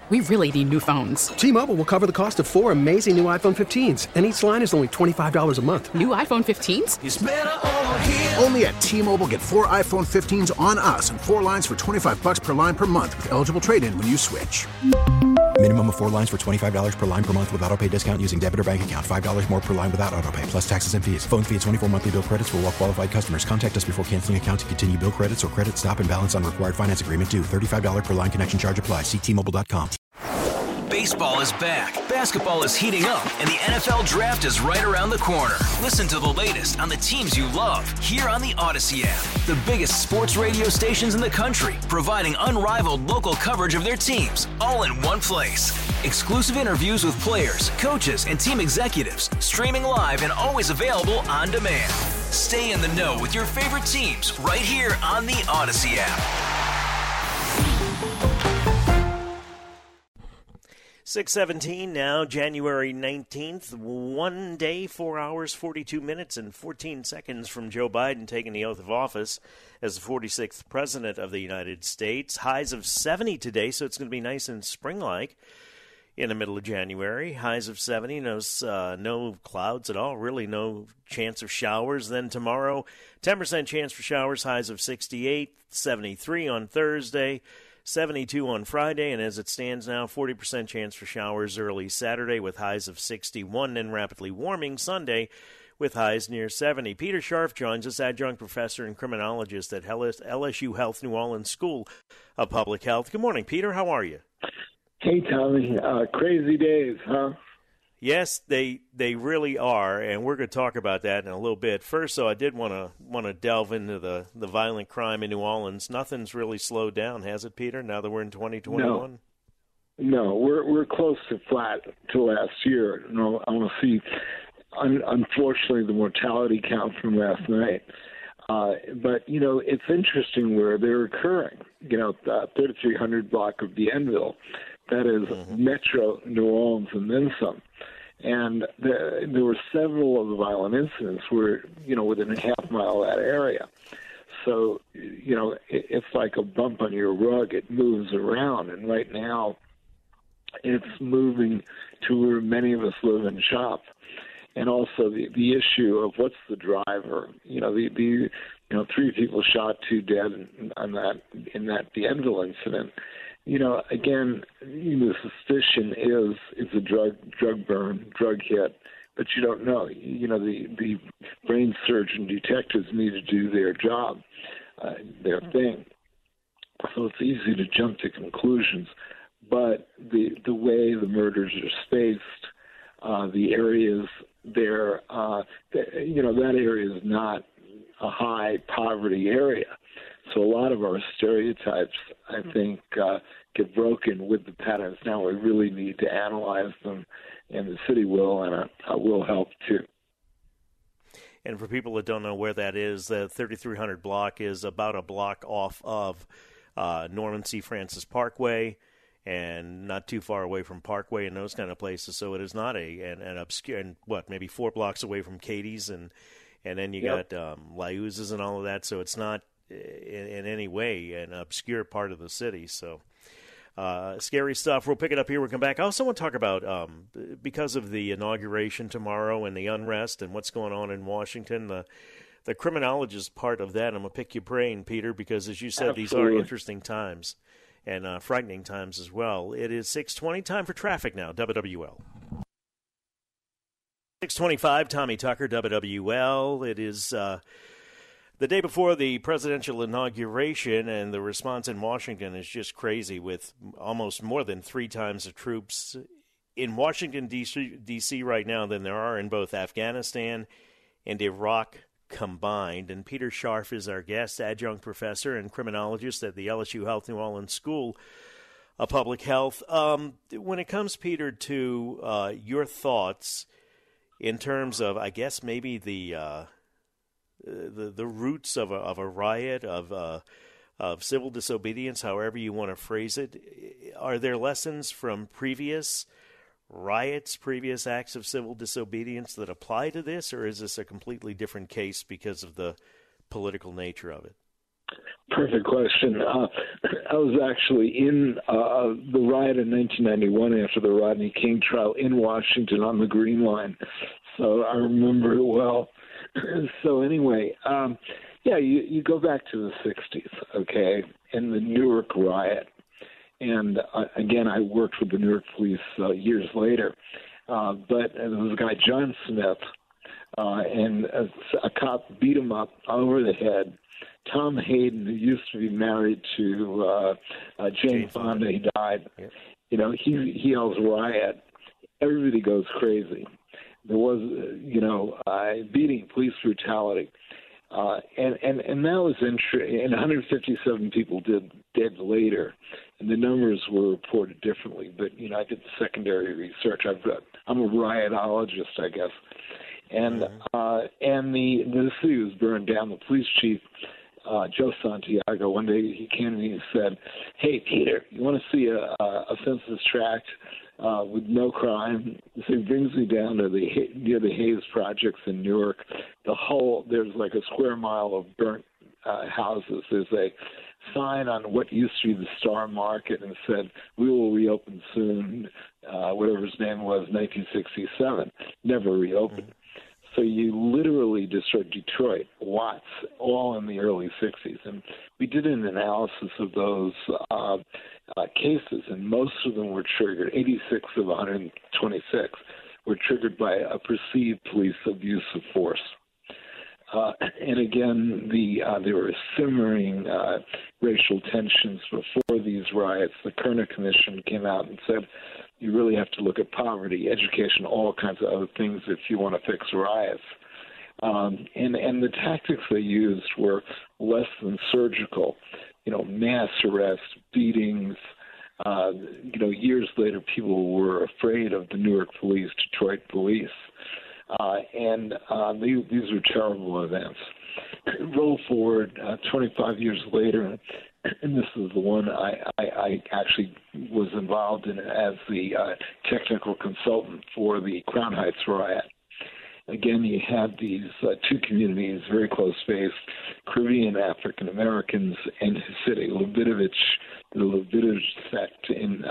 We really need new phones. T-Mobile will cover the cost of 4 amazing new iPhone 15s, and each line is only $25 a month. New iPhone 15s? It's better over here. Only at T-Mobile, get 4 iPhone 15s on us and 4 lines for $25 per line per month with eligible trade-in when you switch. Minimum of 4 lines for $25 per line per month with autopay discount using debit or bank account. $5 more per line without autopay, plus taxes and fees. Phone fee at 24 monthly bill credits for well-qualified customers. Contact us before canceling account to continue bill credits or credit stop and balance on required finance agreement due. $35 per line connection charge applies. See T-Mobile.com. Baseball is back, basketball is heating up, and the NFL Draft is right around the corner. Listen to the latest on the teams you love here on the Odyssey app. The biggest sports radio stations in the country, providing unrivaled local coverage of their teams, all in one place. Exclusive interviews with players, coaches, and team executives, streaming live and always available on demand. Stay in the know with your favorite teams right here on the Odyssey app. 6:17 now, January 19th, 1 day, 4 hours, 42 minutes, and 14 seconds from Joe Biden taking the oath of office as the 46th president of the United States. Highs of 70 today, so it's going to be nice and spring-like in the middle of January. Highs of 70, no clouds at all, really no chance of showers. Then tomorrow, 10% chance for showers, highs of 68, 73 on Thursday. 72 on Friday, and as it stands now, 40% chance for showers early Saturday with highs of 61, and rapidly warming Sunday with highs near 70. Peter Scharf joins us, adjunct professor and criminologist at LSU Health New Orleans School of Public Health. Good morning, Peter. How are you? Hey, Tommy. Crazy days, huh? Yes, they really are, and we're going to talk about that in a little bit. First, though, I did want to delve into the violent crime in New Orleans. Nothing's really slowed down, has it, Peter? Now that we're in 2021. No, we're close to flat to last year. No, I want to see. Unfortunately, the mortality count from last night. But it's interesting where they're occurring. 3300 block of Bienville, that is Metro New Orleans, and then some. And there were several of the violent incidents were, within a half mile of that area. So, it's like a bump on your rug. It moves around. And right now, it's moving to where many of us live and shop. And also the issue of what's the driver. The 3 people shot, 2 dead in that Bienville incident. Again, the suspicion is it's a drug burn, drug hit, but you don't know. The brain surgeon detectives need to do their job, their thing. So it's easy to jump to conclusions. But the way the murders are spaced, the areas there, that area is not a high poverty area. So a lot of our stereotypes, I think, get broken with the patterns. Now we really need to analyze them, and the city will, and will help too. And for people that don't know where that is, the 3300 block is about a block off of Norman C. Francis Parkway, and not too far away from Parkway and those kind of places. So it is not an obscure, and maybe 4 blocks away from Katie's, and then you got Liuz's and all of that. So it's not in any way an obscure part of the city. So scary stuff. We'll pick it up here. We'll come back. I also want to talk about, because of the inauguration tomorrow and the unrest and what's going on in Washington, the criminologist part of that. I'm going to pick your brain, Peter, because as you said, These are interesting times and frightening times as well. It is 6:20, time for traffic now, WWL. 6:25, Tommy Tucker, WWL. It is the day before the presidential inauguration, and the response in Washington is just crazy, with almost more than 3 times the troops in Washington, D.C. right now than there are in both Afghanistan and Iraq combined. And Peter Scharf is our guest, adjunct professor and criminologist at the LSU Health New Orleans School of Public Health. When it comes, Peter, to your thoughts in terms of, I guess, maybe the roots of a riot, of civil disobedience, however you want to phrase it. Are there lessons from previous riots, previous acts of civil disobedience that apply to this, or is this a completely different case because of the political nature of it? Perfect question. I was actually in the riot in 1991 after the Rodney King trial in Washington on the Green Line, so I remember it well. So anyway, you go back to the 60s, okay, and the Newark riot. And again, I worked with the Newark police years later, but there was a guy, John Smith, and a cop beat him up over the head. Tom Hayden, who used to be married to Jane Fonda, he died. Yep. You know, he yells riot. Everybody goes crazy. There was, beating, police brutality. And that was interesting. And 157 people dead later. And the numbers were reported differently. But, I did the secondary research. I'm a riotologist, I guess. And the city was burned down. The police chief, Joe Santiago, one day he came to me and said, "Hey, Peter, you want to see a census tract with no crime?" So he brings me down to near the Hayes Projects in Newark. There's like a square mile of burnt houses. There's a sign on what used to be the Star Market and said, "We will reopen soon," whatever his name was, 1967. Never reopened. So you literally destroyed Detroit, Watts, all in the early 60s. And we did an analysis of those cases, and most of them were triggered, 86 of 126, were triggered by a perceived police abuse of force. And again, there were simmering racial tensions before these riots. The Kerner Commission came out and said, you really have to look at poverty, education, all kinds of other things if you want to fix riots. And the tactics they used were less than surgical, mass arrests, beatings. Years later, people were afraid of the Newark police, Detroit police. And these were terrible events. Roll forward 25 years later, and this is the one I actually was involved in as the technical consultant for the Crown Heights riot. Again, you had these two communities, very close-faced, Caribbean African Americans and Hasidic, the Lubavitch sect in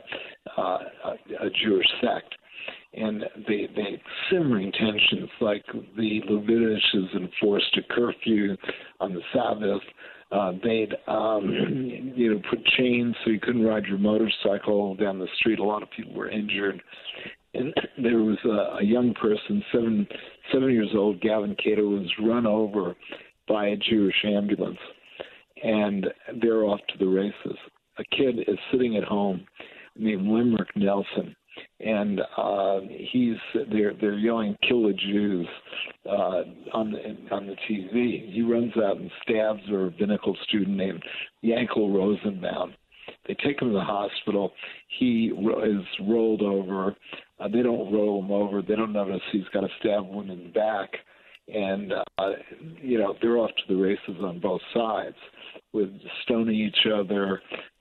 a Jewish sect. And they simmering tensions, like the Lubavitches enforced a curfew on the Sabbath. They'd put chains so you couldn't ride your motorcycle down the street. A lot of people were injured. And there was a young person, seven years old, Gavin Cato, was run over by a Jewish ambulance. And they're off to the races. A kid is sitting at home named Limerick Nelson. And they're yelling "Kill the Jews" on the TV. He runs out and stabs a rabbinical student named Yankel Rosenbaum. They take him to the hospital. He is rolled over. They don't roll him over. They don't notice he's got a stab wound in the back. And they're off to the races on both sides, with stoning each other,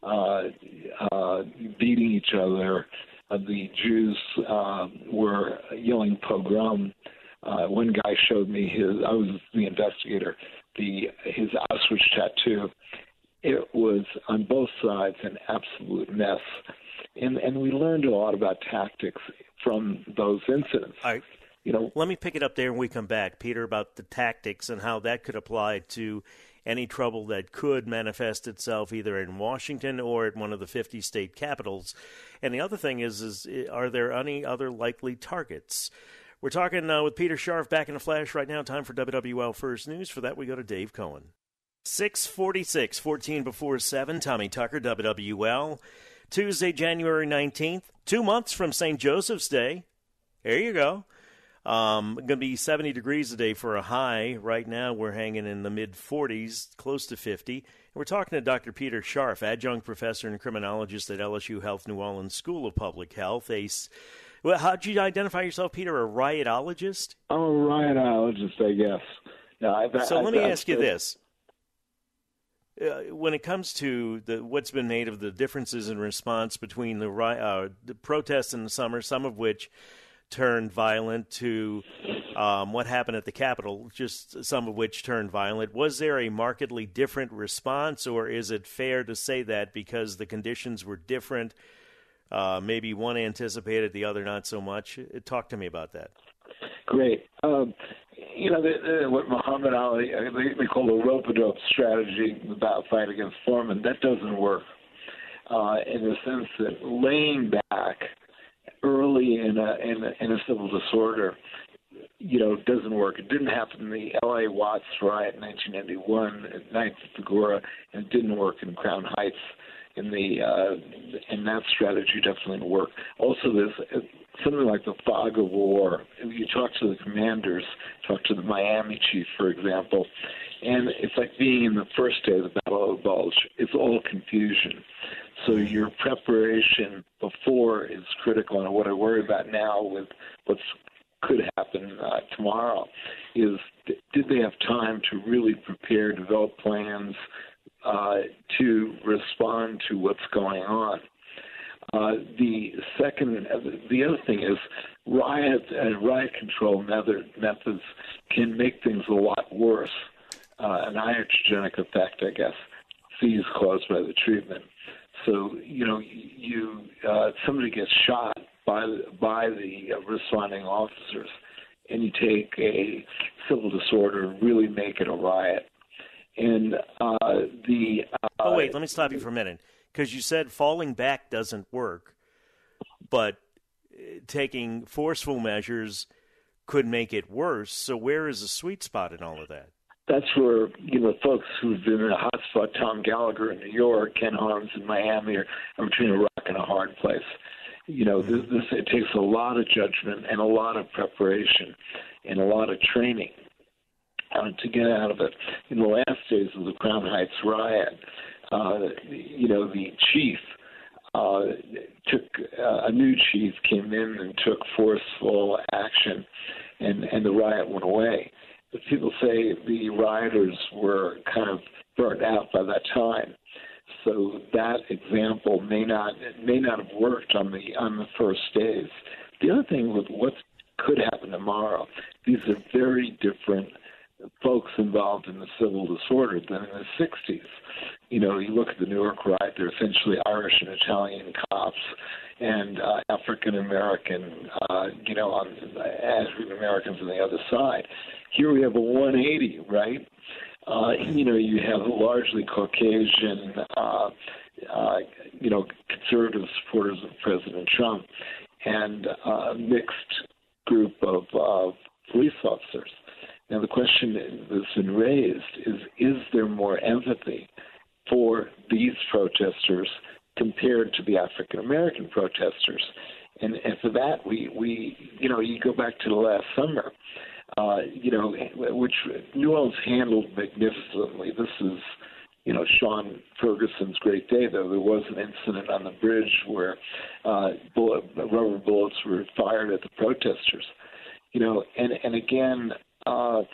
beating each other. The Jews were yelling pogrom. One guy showed me I was the investigator, his Auschwitz tattoo. It was on both sides an absolute mess. And we learned a lot about tactics from those incidents. All right. Let me pick it up there when we come back, Peter, about the tactics and how that could apply to any trouble that could manifest itself either in Washington or at one of the 50 state capitals. And the other thing is are there any other likely targets? We're talking with Peter Scharf back in a flash right now. Time for WWL First News. For that, we go to Dave Cohen. 6:46, 14 before 7. Tommy Tucker, WWL. Tuesday, January 19th, 2 months from St. Joseph's Day. There you go. Going to be 70 degrees today for a high. Right now we're hanging in the mid-40s, close to 50. And we're talking to Dr. Peter Scharf, adjunct professor and criminologist at LSU Health New Orleans School of Public Health. How'd you identify yourself, Peter, a riotologist? I'm a riotologist, I guess. No, so let me ask you this. When it comes to what's been made of the differences in response between the protests in the summer, some of which turned violent to what happened at the Capitol, just some of which turned violent. Was there a markedly different response, or is it fair to say that because the conditions were different, maybe one anticipated, the other not so much? Talk to me about that. Great. What Muhammad Ali, they call the rope-a-dope strategy, the battle fight against Foreman, that doesn't work in the sense that laying back early in a civil disorder, doesn't work. It didn't happen in the L.A. Watts riot in 1991 at 9th Agora, and it didn't work in Crown Heights. And that strategy definitely didn't work. Also, there's something like the fog of war. You talk to the commanders, talk to the Miami chief, for example, and it's like being in the first day of the Battle of the Bulge. It's all confusion. So your preparation before is critical, and what I worry about now with what could happen tomorrow is, did they have time to really prepare, develop plans to respond to what's going on? The other thing is riot control methods can make things a lot worse. An iatrogenic effect, I guess, is caused by the treatment. So somebody gets shot by the responding officers, and you take a civil disorder and really make it a riot. And wait, let me stop you for a minute, because you said falling back doesn't work, but taking forceful measures could make it worse. So where is the sweet spot in all of that? That's where, folks who've been in a hot spot, Tom Gallagher in New York, Ken Harms in Miami, are between a rock and a hard place. It takes a lot of judgment and a lot of preparation and a lot of training to get out of it. In the last days of the Crown Heights riot, the chief a new chief came in and took forceful action, and the riot went away. But people say the rioters were kind of burnt out by that time. So that example may not have worked on the first days. The other thing with what could happen tomorrow, these are very different folks involved in the civil disorder than in the 60s. You look at the Newark riot, they're essentially Irish and Italian cops and African American, African Americans on the other side. Here we have a 180, right? You have largely Caucasian, conservative supporters of President Trump, and a mixed group of police officers. Now, the question that's been raised is there more empathy for these protesters compared to the African-American protesters? And for that, we you go back to the last summer, which New Orleans handled magnificently. This is, Sean Ferguson's great day, though. There was an incident on the bridge where rubber bullets were fired at the protesters. And again, how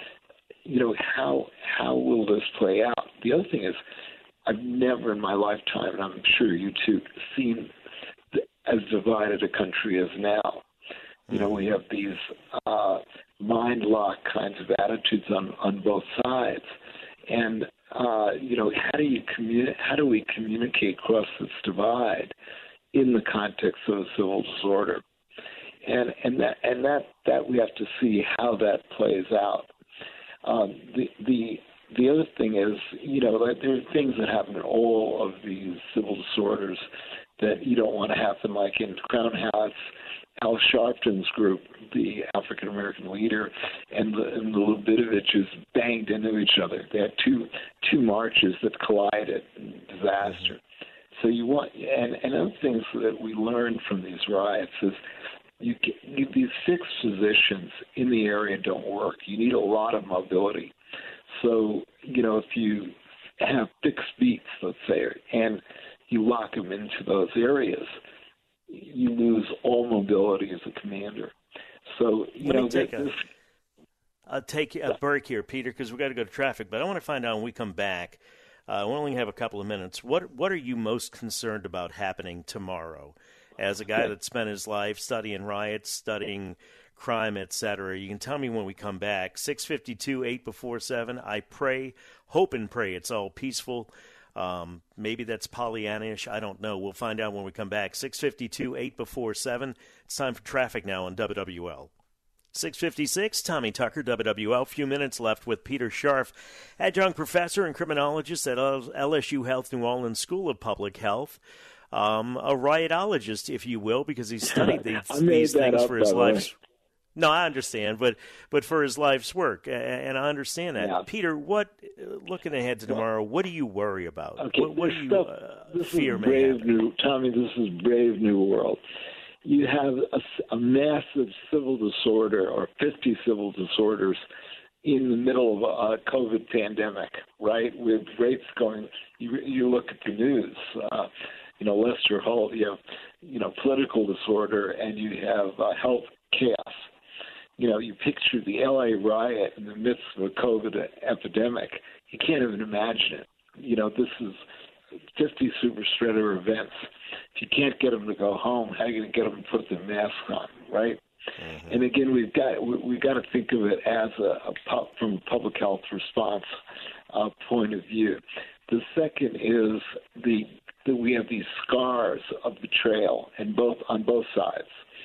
will this play out? The other thing is, I've never in my lifetime, and I'm sure you too, seen as divided a country as now. We have these mind-lock kinds of attitudes on both sides, and how do we communicate across this divide in the context of a civil disorder? And that we have to see how that plays out. The other thing is, there are things that happen in all of these civil disorders that you don't want to happen, like in Crown Heights. Al Sharpton's group, the African-American leader, and the Lubitoviches banged into each other. They had two marches that collided. Disaster. So you want, and other things that we learned from these riots is these fixed positions in the area don't work. You need a lot of mobility. So, if you have fixed beats, let's say, and you lock them into those areas, you lose all mobility as a commander. So, I'll take a break here, Peter, because we've got to go to traffic. But I want to find out when we come back, we only have a couple of minutes, what are you most concerned about happening tomorrow? as a guy that spent his life studying riots, studying crime, etc. You can tell me when we come back. 6:52, 8 before 7. I pray, hope and pray it's all peaceful. Maybe that's Pollyannish. I don't know. We'll find out when we come back. 6:52, 8 before 7. It's time for traffic now on WWL. 6:56, Tommy Tucker, WWL. Few minutes left with Peter Scharf, adjunct professor and criminologist at LSU Health New Orleans School of Public Health. A riotologist, if you will, because he studied these things for his life. No, I understand, but for his life's work, and I understand that. Yeah. Peter, looking ahead to tomorrow, what do you worry about? Okay, what do you fear? Tommy, this is brave new world. You have a massive civil disorder, or 50 civil disorders, in the middle of a COVID pandemic, right? With rates going, you look at the news. Lester Holt, you have, political disorder, and you have health chaos. You picture the LA riot in the midst of a COVID epidemic. You can't even imagine it. This is 50 super spreader events. If you can't get them to go home, how are you going to get them to put their masks on, right? Mm-hmm. And again, we've got to think of it as from a public health response point of view. The second is that we have these scars of betrayal, on both sides.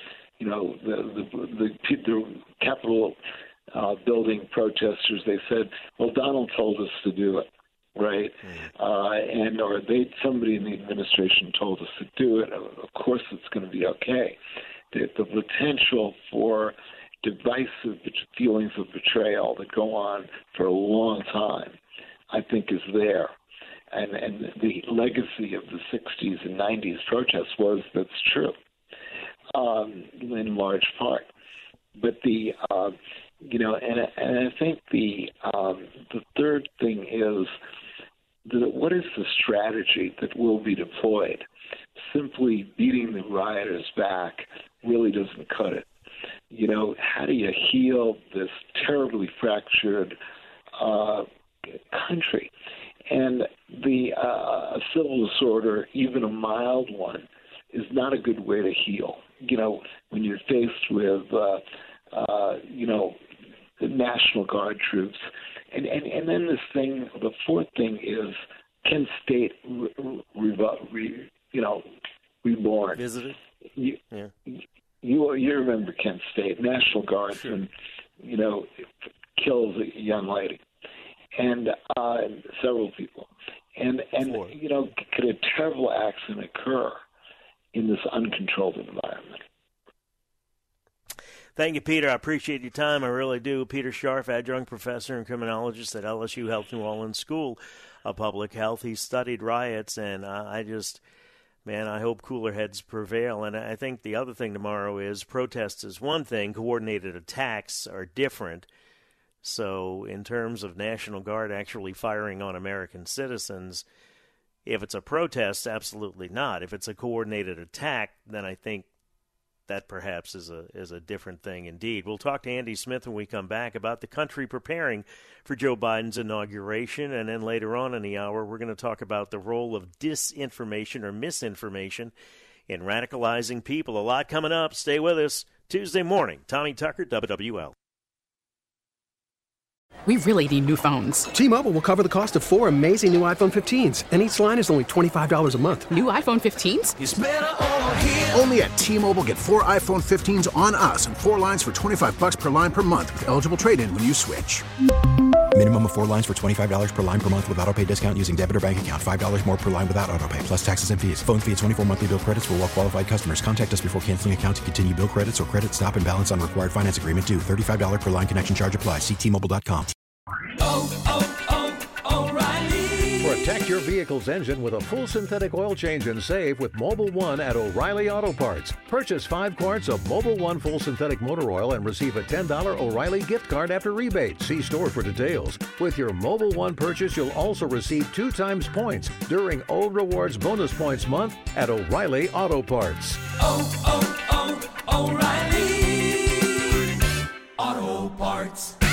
The Capitol building protesters, they said, well, Donald told us to do it, right? Or somebody in the administration told us to do it. Of course it's going to be okay. The potential for divisive feelings of betrayal that go on for a long time, I think, is there. And the legacy of the 60s and 90s protests was that's true. In large part, but and I think the third thing is what is the strategy that will be deployed? Simply beating the rioters back really doesn't cut it. How do you heal this terribly fractured country? And the civil disorder, even a mild one, is not a good way to heal. When you're faced with, the National Guard troops. And then this thing, the fourth thing is, can state, reborn? Visited? You remember Kent State, National Guardsman, kills a young lady. And several people. And could a terrible accident occur in this uncontrolled environment? Thank you, Peter. I appreciate your time. I really do. Peter Scharf, adjunct professor and criminologist at LSU Health New Orleans School of Public Health. He studied riots, and I hope cooler heads prevail. And I think the other thing tomorrow is protests is one thing, coordinated attacks are different. So in terms of National Guard actually firing on American citizens, if it's a protest, absolutely not. If it's a coordinated attack, then I think that perhaps is a different thing indeed. We'll talk to Andy Smith when we come back about the country preparing for Joe Biden's inauguration. And then later on in the hour, we're going to talk about the role of disinformation or misinformation in radicalizing people. A lot coming up. Stay with us. Tuesday morning, Tommy Tucker, WWL. We really need new phones. T-Mobile will cover the cost of 4 amazing new iPhone 15s, and each line is only $25 a month. New iPhone 15s? It's better over here. Only at T-Mobile, get 4 iPhone 15s on us and 4 lines for $25 per line per month with eligible trade-in when you switch. Minimum of 4 lines for $25 per line per month with autopay discount using debit or bank account. $5 more per line without autopay, plus taxes and fees. Phone fee at 24 monthly bill credits for well-qualified customers. Contact us before canceling account to continue bill credits or credit stop and balance on required finance agreement due. $35 per line connection charge applies. See T-Mobile.com. O'Reilly. Protect your vehicle's engine with a full synthetic oil change and save with Mobil 1 at O'Reilly Auto Parts. Purchase 5 quarts of Mobil 1 full synthetic motor oil and receive a $10 O'Reilly gift card after rebate. See store for details. With your Mobil 1 purchase, you'll also receive 2 times points during O Rewards Bonus Points Month at O'Reilly Auto Parts. O'Reilly Auto Parts.